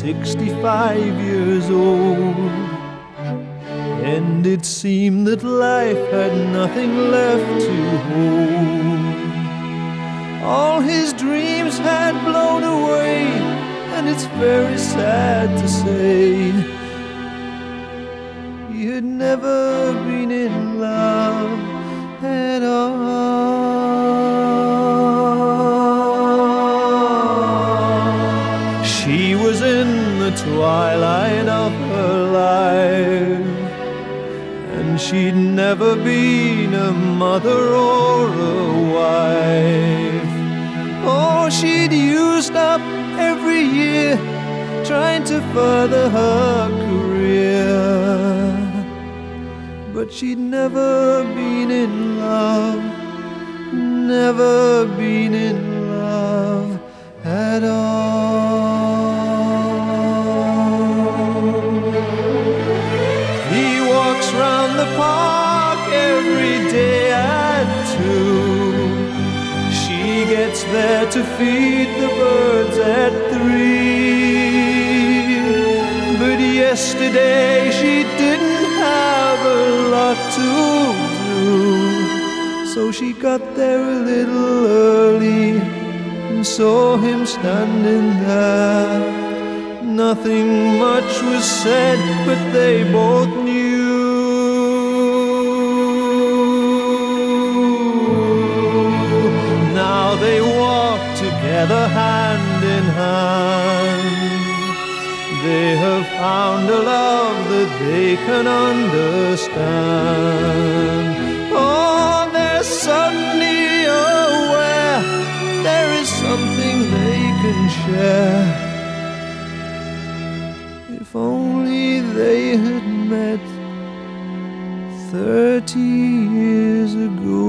65 years old, and it seemed that life had nothing left to hold. All his dreams had blown away, and it's very sad to say he had never been in love at all. She was in the twilight of her life, and she'd never been a mother or a wife. Oh, she'd used up every year trying to further her career, but she'd never been in love, never been in love at all. He walks round the park every day at 2. She gets there to feed the birds at 3. But yesterday she didn't have a lot to do, so she got there a little early and saw him standing there. Nothing much was said, but they both knew. Now they walk together hand in hand. They have found a love that they can understand. Oh, they're suddenly aware there is something they can share. If only they had met 30 years ago.